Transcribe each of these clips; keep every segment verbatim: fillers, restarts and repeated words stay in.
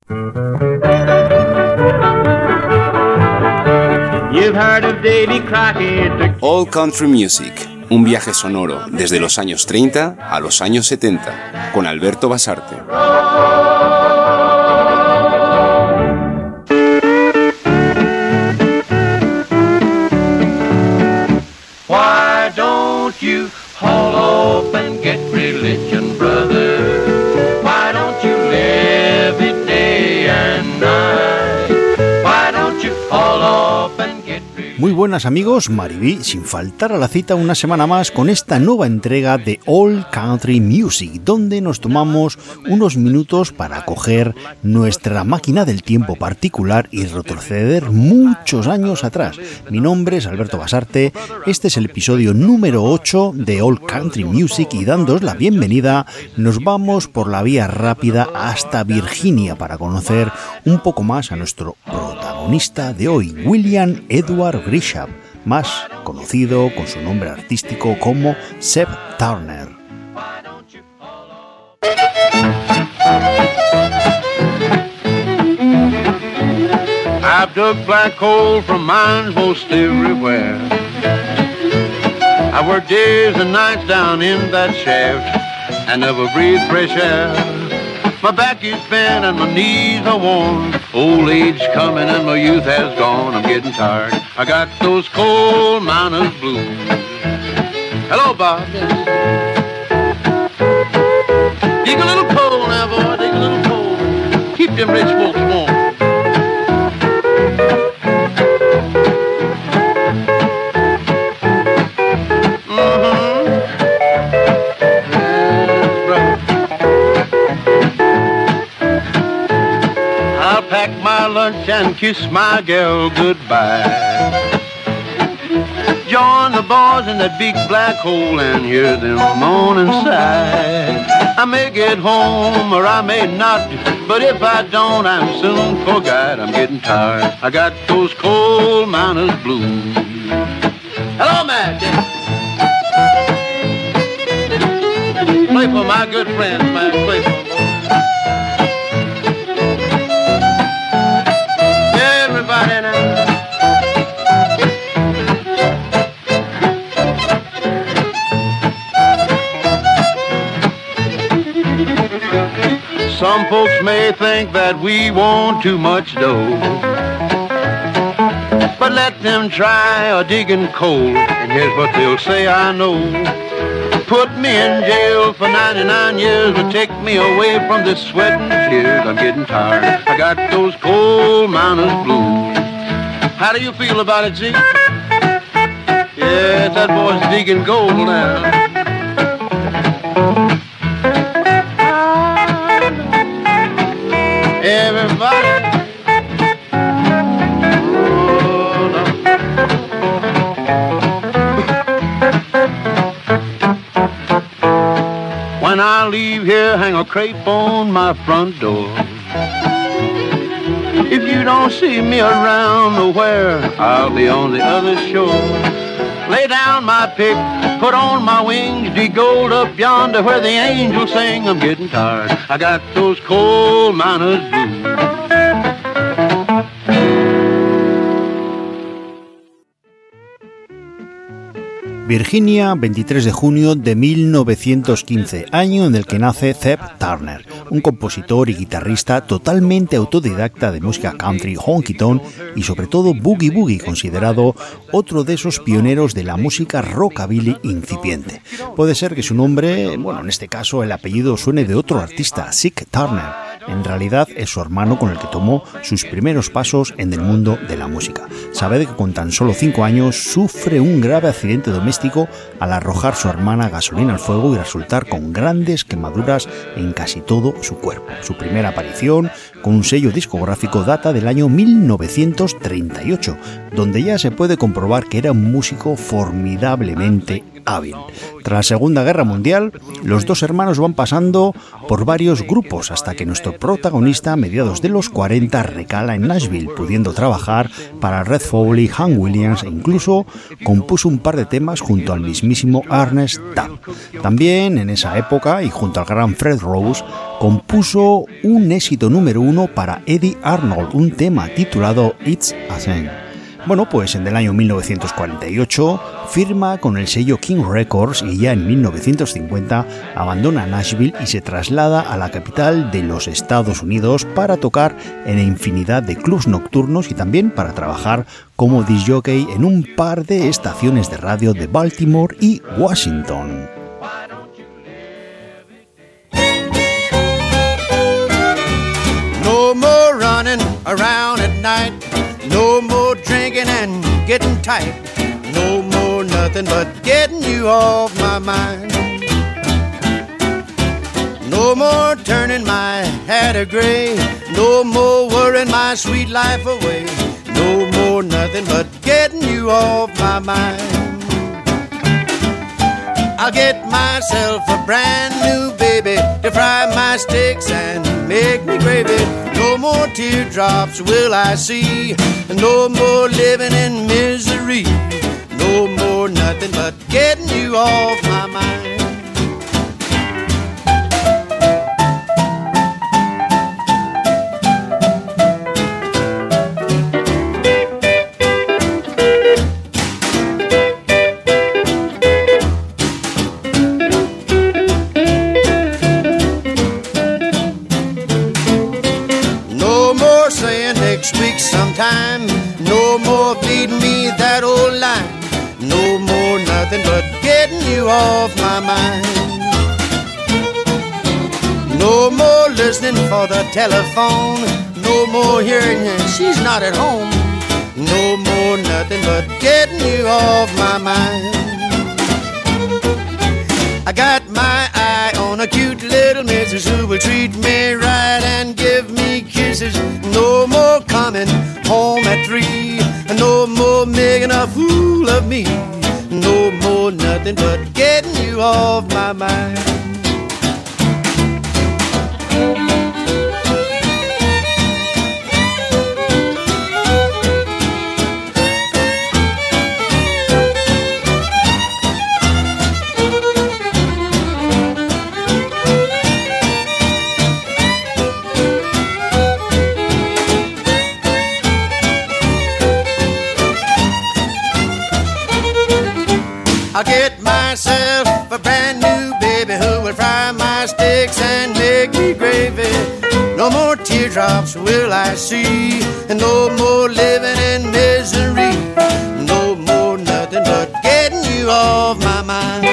All Country Music, un viaje sonoro desde los años treinta a los años setenta, con Alberto Basarte. Why don't you haul up and get religion, brother? Why don't you live it day and night? Why don't you haul up and get religion? Muy buenas amigos, Maribí, sin faltar a la cita una semana más con esta nueva entrega de All Country Music, donde nos tomamos unos minutos para coger nuestra máquina del tiempo particular y retroceder muchos años atrás. Mi nombre es Alberto Basarte, este es el episodio número ocho de All Country Music y dándoos la bienvenida, nos vamos por la vía rápida hasta Virginia para conocer un poco más a nuestro protagonista de hoy, William Edward Grisham, más conocido con su nombre artístico como Zeb Turner. I've dug black coal from mines most everywhere. I worked days and nights down in that shaft and never breathed fresh air. My back is bent and my knees are worn. Old age coming and my youth has gone. I'm getting tired. I got those coal miners blues. Hello, Bob. Dig a little coal now, boy. Dig a little coal. Keep them rich folks warm. Lunch and kiss my girl goodbye. Join the boys in that big black hole and hear them moan and sigh. I may get home or I may not, but if I don't, I'm soon forgot. I'm getting tired. I got those coal miners blues. Hello, Matt. Play for my good friends, man. Play for them. Some folks may think that we want too much dough, but let them try a digging coal, and here's what they'll say I know. Put me in jail for ninety-nine years, but take me away from this sweat and tears. I'm getting tired. I got those coal miners blues. How do you feel about it, Zeke? Yes, that boy's digging gold now. Everybody, oh, no. When I leave here, hang a crepe on my front door. If you don't see me around nowhere, I'll be on the other shore. Lay down my pick, put on my wings, dig gold up yonder where the angels sing. I'm getting tired. I got those coal miners blues. Virginia, veintitrés de junio de mil novecientos quince, año en el que nace Zeb Turner, un compositor y guitarrista totalmente autodidacta de música country, honky tonk y sobre todo boogie boogie, considerado otro de esos pioneros de la música rockabilly incipiente. Puede ser que su nombre, bueno, en este caso el apellido suene de otro artista, Zeke Turner. En realidad es su hermano con el que tomó sus primeros pasos en el mundo de la música. Sabed que con tan solo cinco años sufre un grave accidente doméstico al arrojar su hermana gasolina al fuego y resultar con grandes quemaduras en casi todo su cuerpo. Su primera aparición con un sello discográfico data del año mil novecientos treinta y ocho, donde ya se puede comprobar que era un músico formidablemente hábil. Tras la Segunda Guerra Mundial, los dos hermanos van pasando por varios grupos hasta que nuestro protagonista a mediados de los cuarenta recala en Nashville, pudiendo trabajar para Red Foley, Hank Williams e incluso compuso un par de temas junto al mismísimo Ernest Tubb. También en esa época y junto al gran Fred Rose compuso un éxito número uno para Eddie Arnold, un tema titulado It's a Thing. Bueno, pues en el año mil novecientos cuarenta y ocho firma con el sello King Records y ya en mil novecientos cincuenta abandona Nashville y se traslada a la capital de los Estados Unidos para tocar en infinidad de clubs nocturnos y también para trabajar como disc jockey en un par de estaciones de radio de Baltimore y Washington. No more running around at night. No more drinking and getting tight. No more nothing but getting you off my mind. No more turning my hat a gray. No more worrying my sweet life away. No more nothing but getting you off my mind. I'll get myself a brand new baby to fry my steaks and make me gravy. No more teardrops will I see. No more living in misery. No more nothing but getting you off my mind. Sometime, no more feeding me that old line. No more nothing but getting you off my mind. No more listening for the telephone. No more hearing she's not at home. No more nothing but getting you off my mind. I got my eye on a cute little missus who will treat me right and give me kisses. No more coming home at three. No more making a fool of me. No more nothing but getting you off my mind. I'll get myself a brand new baby who will fry my steaks and make me gravy. No more teardrops will I see, and no more living in misery. No more nothing but getting you off my mind.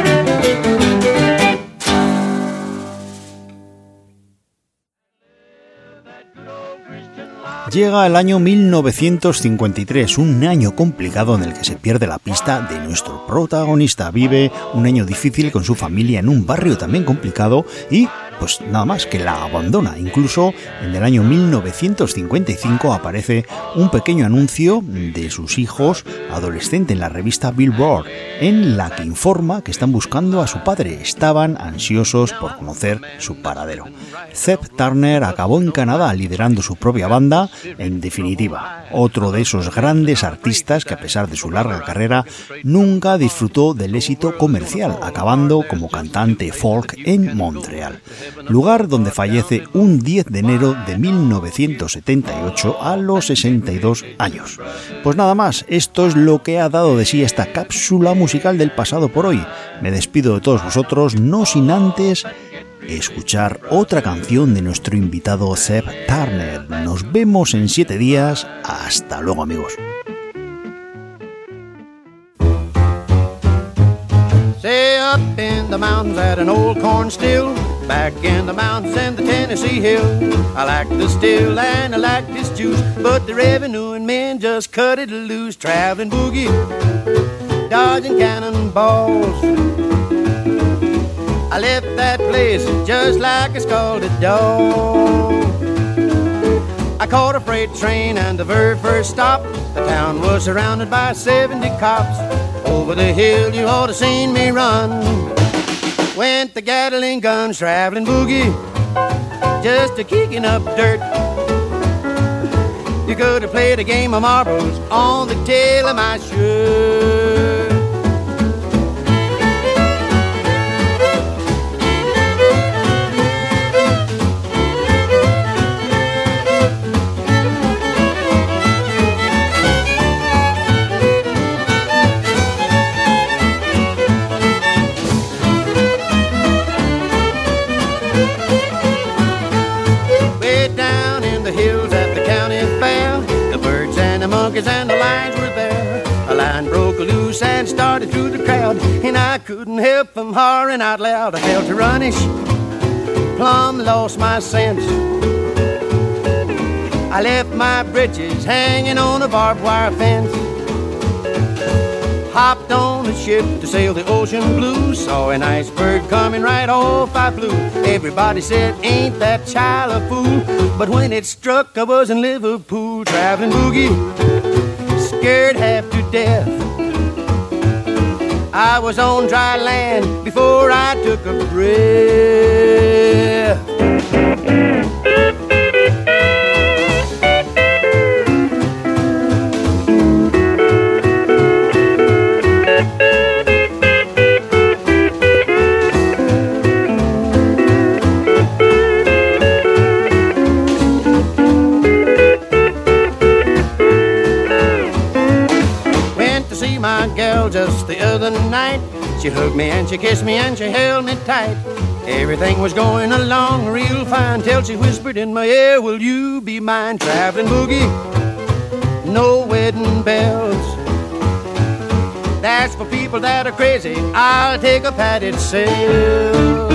Llega el año mil novecientos cincuenta y tres, un año complicado en el que se pierde la pista de nuestro protagonista. Vive un año difícil con su familia en un barrio también complicado y pues nada más que la abandona. Incluso en el año mil novecientos cincuenta y cinco aparece un pequeño anuncio de sus hijos adolescentes en la revista Billboard, en la que informa que están buscando a su padre. Estaban ansiosos por conocer su paradero. Zeb Turner acabó en Canadá liderando su propia banda. En definitiva, otro de esos grandes artistas que a pesar de su larga carrera nunca disfrutó del éxito comercial, acabando como cantante folk en Montreal, lugar donde fallece un diez de enero de mil novecientos setenta y ocho a los sesenta y dos años. Pues nada más, esto es lo que ha dado de sí esta cápsula musical del pasado por hoy. Me despido de todos vosotros, no sin antes escuchar otra canción de nuestro invitado Zeb Turner. Nos vemos en siete días. Hasta luego, amigos. Say up in the mountains at an old corn still, back in the mountains and the Tennessee hill. I like the still and I like this juice, but the revenue men just cut it loose. Traveling boogie, dodging cannonballs. I left that place just like a scalded dog. I caught a freight train and the very first stop, the town was surrounded by seventy cops. over the hill, you ought to seen me run. Went the Gatling guns, traveling boogie, just a kicking up dirt. You could have played a game of marbles on the tail of my shirt. And the lines were there. A line broke loose and started through the crowd, and I couldn't help from hollering out loud. I felt a runnish, plumb lost my sense. I left my britches hanging on a barbed wire fence. Hopped on a ship to sail the ocean blue. Saw an iceberg coming right off, I flew. Everybody said, ain't that child a fool? But when it struck, I was in Liverpool, traveling boogie, scared half to death. I was on dry land before I took a breath. Just the other night, she hugged me and she kissed me and she held me tight. Everything was going along real fine till she whispered in my ear, will you be mine? Traveling boogie, no wedding bells. That's for people that are crazy. I'll take a padded sail.